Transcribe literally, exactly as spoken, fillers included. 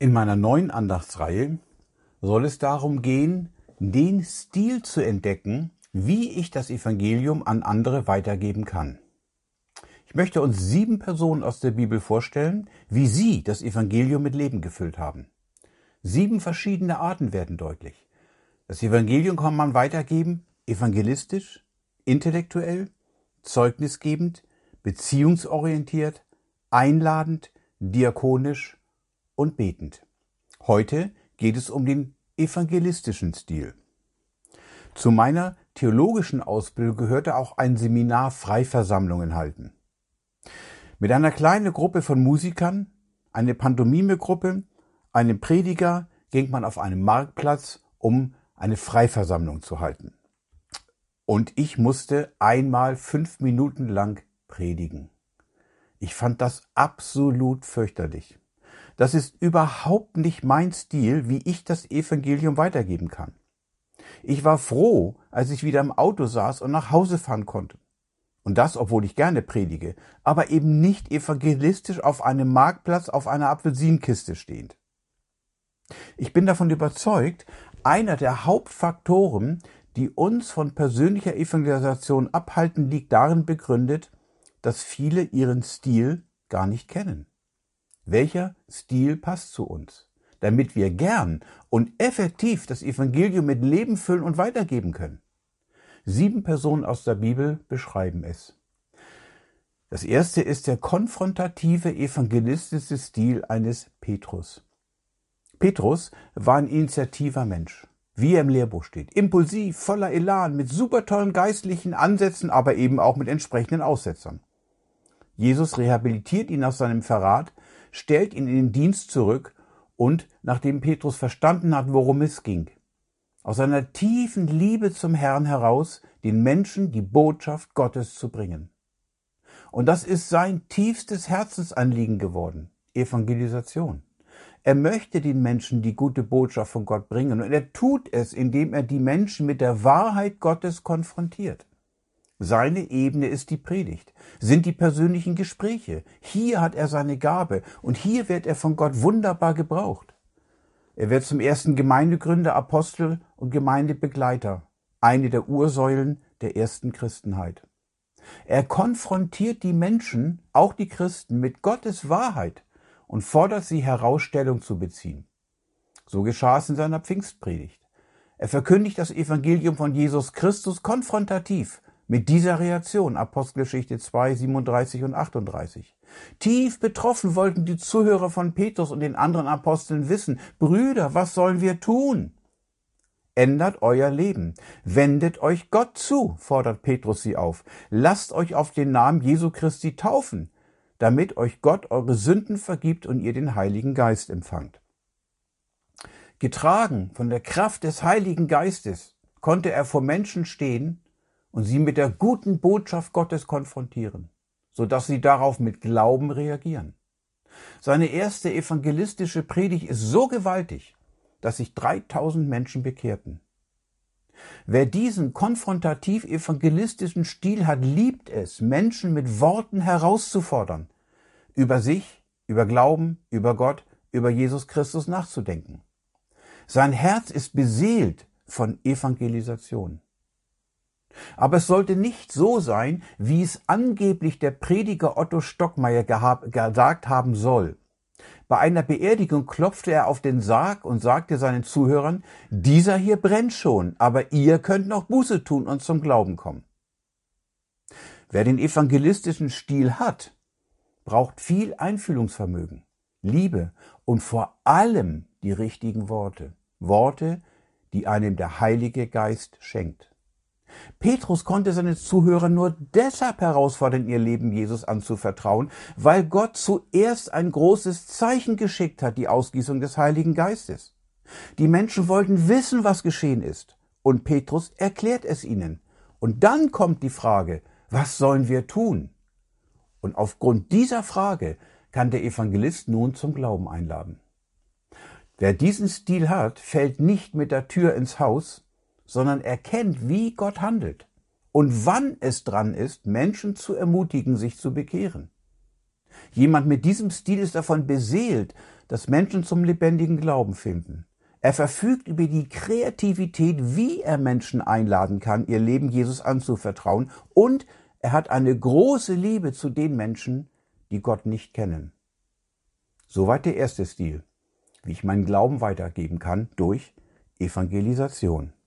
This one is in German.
In meiner neuen Andachtsreihe soll es darum gehen, den Stil zu entdecken, wie ich das Evangelium an andere weitergeben kann. Ich möchte uns sieben Personen aus der Bibel vorstellen, wie sie das Evangelium mit Leben gefüllt haben. Sieben verschiedene Arten werden deutlich. Das Evangelium kann man weitergeben, evangelistisch, intellektuell, zeugnisgebend, beziehungsorientiert, einladend, diakonisch und betend. Heute geht es um den evangelistischen Stil. Zu meiner theologischen Ausbildung gehörte auch ein Seminar Freiversammlungen halten. Mit einer kleinen Gruppe von Musikern, eine Pantomime-Gruppe, einem Prediger ging man auf einen Marktplatz, um eine Freiversammlung zu halten. Und ich musste einmal fünf Minuten lang predigen. Ich fand das absolut fürchterlich. Das ist überhaupt nicht mein Stil, wie ich das Evangelium weitergeben kann. Ich war froh, als ich wieder im Auto saß und nach Hause fahren konnte. Und das, obwohl ich gerne predige, aber eben nicht evangelistisch auf einem Marktplatz auf einer Apfelsinenkiste stehend. Ich bin davon überzeugt, einer der Hauptfaktoren, die uns von persönlicher Evangelisation abhalten, liegt darin begründet, dass viele ihren Stil gar nicht kennen. Welcher Stil passt zu uns, damit wir gern und effektiv das Evangelium mit Leben füllen und weitergeben können? Sieben Personen aus der Bibel beschreiben es. Das erste ist der konfrontative evangelistische Stil eines Petrus. Petrus war ein initiativer Mensch, wie er im Lehrbuch steht. Impulsiv, voller Elan, mit super tollen geistlichen Ansätzen, aber eben auch mit entsprechenden Aussetzern. Jesus rehabilitiert ihn nach seinem Verrat, stellt ihn in den Dienst zurück und, nachdem Petrus verstanden hat, worum es ging, aus seiner tiefen Liebe zum Herrn heraus, den Menschen die Botschaft Gottes zu bringen. Und das ist sein tiefstes Herzensanliegen geworden, Evangelisation. Er möchte den Menschen die gute Botschaft von Gott bringen und er tut es, indem er die Menschen mit der Wahrheit Gottes konfrontiert. Seine Ebene ist die Predigt, sind die persönlichen Gespräche. Hier hat er seine Gabe und hier wird er von Gott wunderbar gebraucht. Er wird zum ersten Gemeindegründer, Apostel und Gemeindebegleiter, eine der Ursäulen der ersten Christenheit. Er konfrontiert die Menschen, auch die Christen, mit Gottes Wahrheit und fordert sie heraus, Stellung zu beziehen. So geschah es in seiner Pfingstpredigt. Er verkündigt das Evangelium von Jesus Christus konfrontativ mit dieser Reaktion, Apostelgeschichte zwei, siebenunddreißig und achtunddreißig. Tief betroffen wollten die Zuhörer von Petrus und den anderen Aposteln wissen, Brüder, was sollen wir tun? Ändert euer Leben, wendet euch Gott zu, fordert Petrus sie auf. Lasst euch auf den Namen Jesu Christi taufen, damit euch Gott eure Sünden vergibt und ihr den Heiligen Geist empfangt. Getragen von der Kraft des Heiligen Geistes konnte er vor Menschen stehen und sie mit der guten Botschaft Gottes konfrontieren, sodass sie darauf mit Glauben reagieren. Seine erste evangelistische Predigt ist so gewaltig, dass sich dreitausend Menschen bekehrten. Wer diesen konfrontativ-evangelistischen Stil hat, liebt es, Menschen mit Worten herauszufordern, über sich, über Glauben, über Gott, über Jesus Christus nachzudenken. Sein Herz ist beseelt von Evangelisation. Aber es sollte nicht so sein, wie es angeblich der Prediger Otto Stockmeier gesagt haben soll. Bei einer Beerdigung klopfte er auf den Sarg und sagte seinen Zuhörern, dieser hier brennt schon, aber ihr könnt noch Buße tun und zum Glauben kommen. Wer den evangelistischen Stil hat, braucht viel Einfühlungsvermögen, Liebe und vor allem die richtigen Worte. Worte, die einem der Heilige Geist schenkt. Petrus konnte seine Zuhörer nur deshalb herausfordern, ihr Leben Jesus anzuvertrauen, weil Gott zuerst ein großes Zeichen geschickt hat, die Ausgießung des Heiligen Geistes. Die Menschen wollten wissen, was geschehen ist, und Petrus erklärt es ihnen. Und dann kommt die Frage, was sollen wir tun? Und aufgrund dieser Frage kann der Evangelist nun zum Glauben einladen. Wer diesen Stil hat, fällt nicht mit der Tür ins Haus, sondern erkennt, wie Gott handelt und wann es dran ist, Menschen zu ermutigen, sich zu bekehren. Jemand mit diesem Stil ist davon beseelt, dass Menschen zum lebendigen Glauben finden. Er verfügt über die Kreativität, wie er Menschen einladen kann, ihr Leben Jesus anzuvertrauen, und er hat eine große Liebe zu den Menschen, die Gott nicht kennen. Soweit der erste Stil, wie ich meinen Glauben weitergeben kann durch Evangelisation.